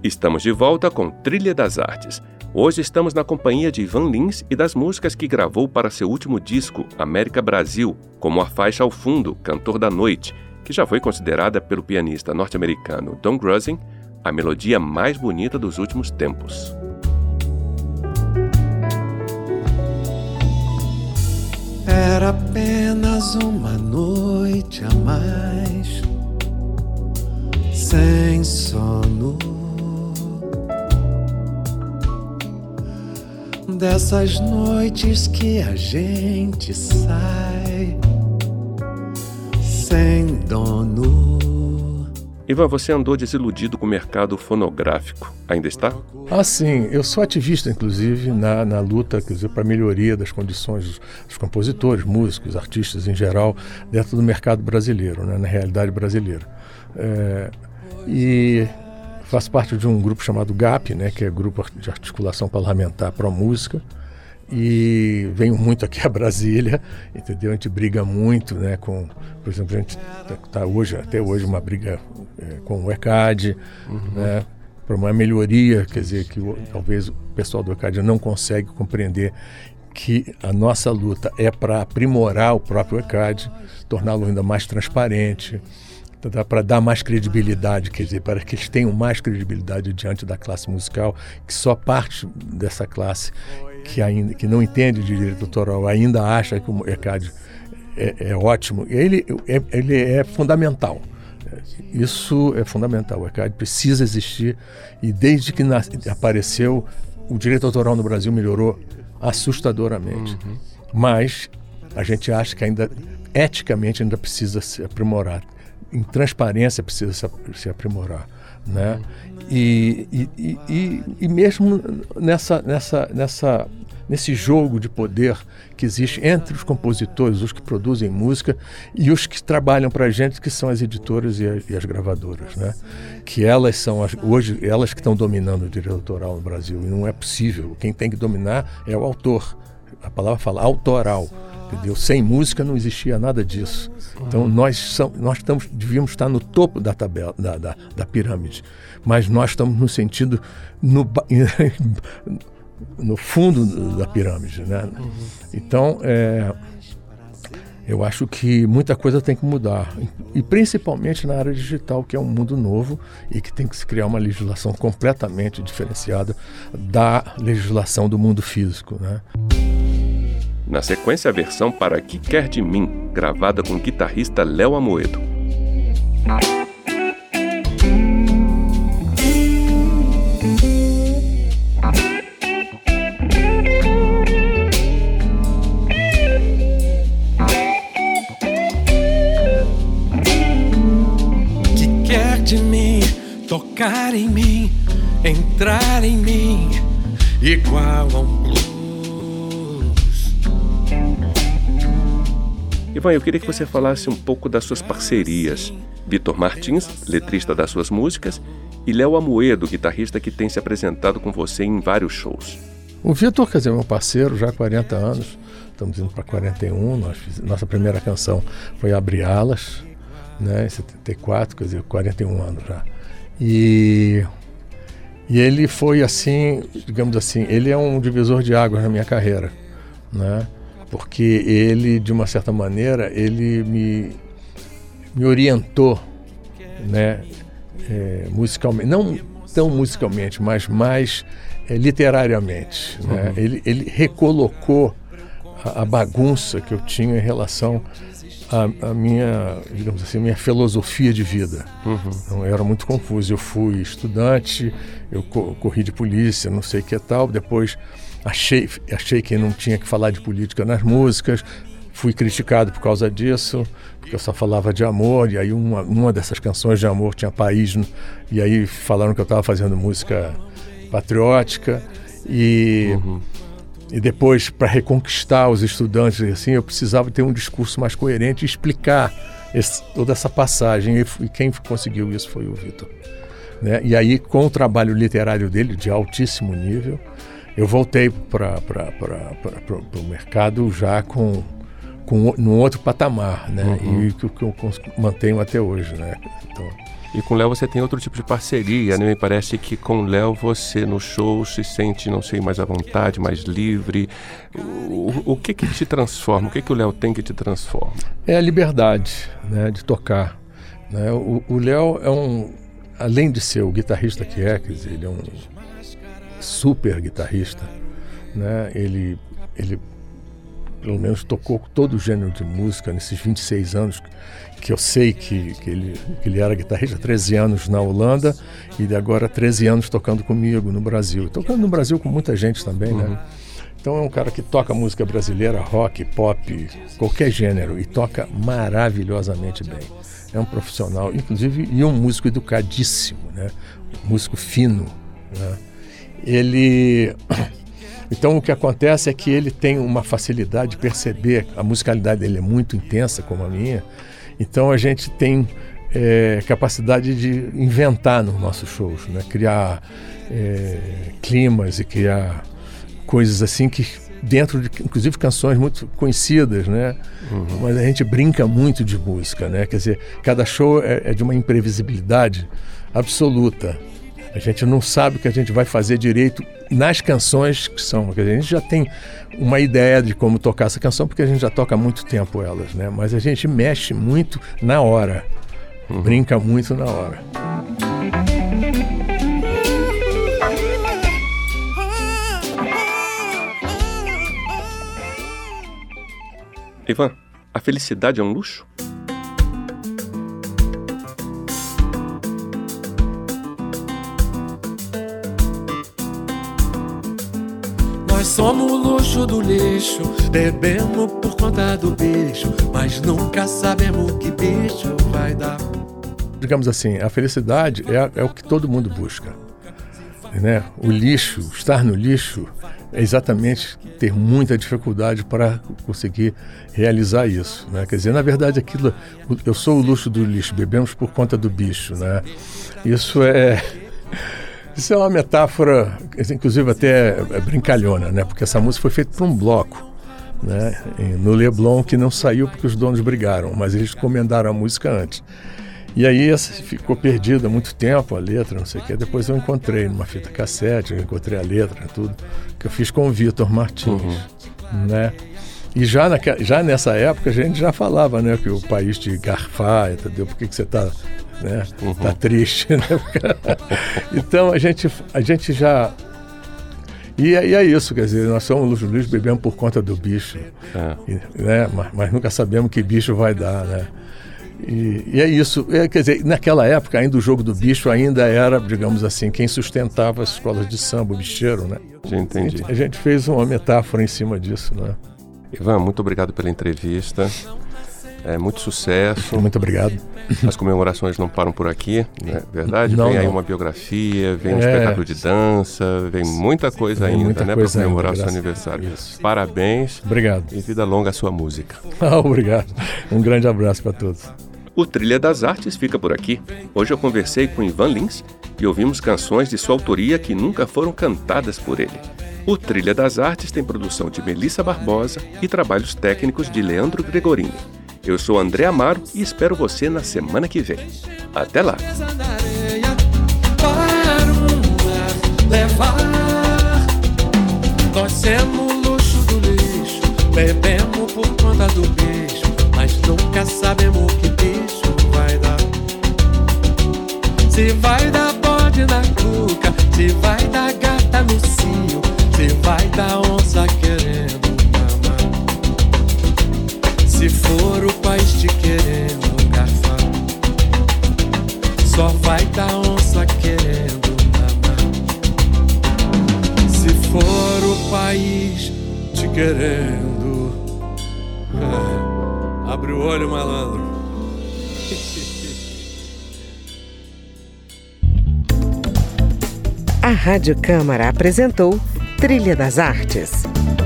Estamos de volta com Trilha das Artes. Hoje estamos na companhia de Ivan Lins e das músicas que gravou para seu último disco, América Brasil, como a faixa ao fundo, Cantor da Noite, que já foi considerada pelo pianista norte-americano Don Grusin a melodia mais bonita dos últimos tempos. Era apenas uma noite a mais, sem sono, dessas noites que a gente sai sem dono. Ivan, você andou desiludido com o mercado fonográfico. Ainda está? Sim. Eu sou ativista, inclusive, na luta, quer dizer, para a melhoria das condições dos compositores, músicos, artistas em geral, dentro do mercado brasileiro, né, na realidade brasileira. E faço parte de um grupo chamado GAP, né, que é Grupo de Articulação Parlamentar Pró-Música, e venho muito aqui a Brasília, entendeu? A gente briga muito, né, com, por exemplo, a gente está até hoje uma briga com o ECAD, né, para uma melhoria, quer dizer, que talvez o pessoal do ECAD não consegue compreender que a nossa luta é para aprimorar o próprio ECAD, torná-lo ainda mais transparente, para dar mais credibilidade, quer dizer, para que eles tenham mais credibilidade diante da classe musical, que só parte dessa classe que não entende de direito autoral ainda acha que o ECAD é ótimo. Ele é fundamental. Isso é fundamental. O ECAD precisa existir, e desde que apareceu, o direito autoral no Brasil melhorou assustadoramente. Mas a gente acha que ainda, eticamente, ainda precisa se aprimorar. Em transparência precisa se aprimorar, né? E mesmo nesse jogo de poder que existe entre os compositores, os que produzem música, e os que trabalham para a gente, que são as editoras e as gravadoras, né? Que elas são hoje elas que estão dominando o direito autoral no Brasil, e não é possível. Quem tem que dominar é o autor. A palavra fala autoral. Entendeu? Sem música não existia nada disso. Então devíamos estar no topo da tabela, da pirâmide, mas nós estamos no sentido no fundo da pirâmide, né? Então eu acho que muita coisa tem que mudar, e principalmente na área digital, que é um mundo novo e que tem que se criar uma legislação completamente diferenciada da legislação do mundo físico, né? Na sequência, a versão para Que Quer de Mim, gravada com o guitarrista Léo Amoedo. Que quer de mim, tocar em mim, entrar em mim, igual a um blues. Ivan, eu queria que você falasse um pouco das suas parcerias. Vitor Martins, letrista das suas músicas, e Léo Amoedo, guitarrista que tem se apresentado com você em vários shows. O Vitor, quer dizer, é meu parceiro já há 40 anos, estamos indo para 41, nossa primeira canção foi Abre Alas, né, em 74, quer dizer, 41 anos já. E ele foi assim, digamos assim, ele é um divisor de águas na minha carreira, né? Porque ele, de uma certa maneira, ele me orientou, né, musicalmente, não tão musicalmente, mas mais literariamente, né? Ele recolocou a bagunça que eu tinha em relação à minha, digamos assim, minha filosofia de vida. Então, eu era muito confuso. Eu fui estudante, eu corri de polícia, não sei o que tal, depois achei que não tinha que falar de política nas músicas, fui criticado por causa disso, porque eu só falava de amor, e aí uma dessas canções de amor tinha país, e aí falaram que eu estava fazendo música patriótica, e depois, para reconquistar os estudantes, assim, eu precisava ter um discurso mais coerente e explicar toda essa passagem, e quem conseguiu isso foi o Vitor, né? E aí, com o trabalho literário dele, de altíssimo nível, eu voltei para o mercado já num outro patamar, né? E que eu mantenho até hoje, né? Então, E com o Léo você tem outro tipo de parceria, né? Me parece que com o Léo você no show se sente, não sei, mais à vontade, mais livre. O que te transforma? O que o Léo tem que te transforma? É a liberdade, né, de tocar. Né? O Léo além de ser o guitarrista que é, quer dizer, ele é um super guitarrista, né? Ele pelo menos tocou todo o gênero de música nesses 26 anos que eu sei que ele era guitarrista, 13 anos na Holanda e agora 13 anos tocando comigo no Brasil. Tocando no Brasil com muita gente também, né? Então é um cara que toca música brasileira, rock, pop, qualquer gênero, e toca maravilhosamente bem. É um profissional, inclusive, e um músico educadíssimo, né? Um músico fino, né? Então o que acontece é que ele tem uma facilidade de perceber, a musicalidade dele é muito intensa como a minha, então a gente tem capacidade de inventar nos nossos shows, né? Criar climas e criar coisas assim que dentro de, inclusive, canções muito conhecidas, né? Mas a gente brinca muito de música, né? Quer dizer, cada show é de uma imprevisibilidade absoluta. A gente não sabe o que a gente vai fazer direito nas canções que são. Quer dizer, a gente já tem uma ideia de como tocar essa canção, porque a gente já toca há muito tempo elas, né? Mas a gente mexe muito na hora, brinca muito na hora. Ivan, a felicidade é um luxo? Nós somos o luxo do lixo, bebemos por conta do bicho, mas nunca sabemos que bicho vai dar. Digamos assim, a felicidade é o que todo mundo busca, né? O lixo, estar no lixo, é exatamente ter muita dificuldade para conseguir realizar isso, né? Quer dizer, na verdade, eu sou o luxo do lixo, bebemos por conta do bicho, né? Isso é uma metáfora, inclusive até brincalhona, né? Porque essa música foi feita para um bloco, né? No Leblon, que não saiu porque os donos brigaram, mas eles encomendaram a música antes. E aí ficou perdida há muito tempo a letra, não sei o quê. Depois eu encontrei numa fita cassete, eu encontrei a letra, tudo, que eu fiz com o Vitor Martins, né? E já nessa época a gente já falava, né, que o país te garfar, entendeu? Por que você está, né, tá triste, né? Então a gente já... E é isso, quer dizer, nós somos o lixo, bebemos por conta do bicho, né? Mas nunca sabemos que bicho vai dar, né? E é isso, quer dizer, naquela época ainda o jogo do bicho ainda era, digamos assim, quem sustentava as escolas de samba, o bicheiro, né? Já entendi. A gente fez uma metáfora em cima disso, né? Ivan, muito obrigado pela entrevista, muito sucesso. Muito obrigado. As comemorações não param por aqui, né? Verdade? Não, vem aí não. uma biografia, vem um espetáculo de dança, vem muita coisa ainda, né? Para comemorar o seu aniversário. Isso. Parabéns. Obrigado. E vida longa à sua música. Obrigado. Um grande abraço para todos. O Trilha das Artes fica por aqui. Hoje eu conversei com Ivan Lins e ouvimos canções de sua autoria que nunca foram cantadas por ele. O Trilha das Artes tem produção de Melissa Barbosa e trabalhos técnicos de Leandro Gregorini. Eu sou André Amaro e espero você na semana que vem. Até lá! Nós somos o luxo do lixo, bebemos por conta do bicho, mas nunca sabemos que bicho vai dar. Se vai dar bode na cuca, se vai dar gata no cio, se vai dar onça querendo mamar. Se for o país te querendo garfar, só vai dar onça querendo mamar. Se for o país te querendo, abre o olho, malandro. A Rádio Câmara apresentou Trilha das Artes.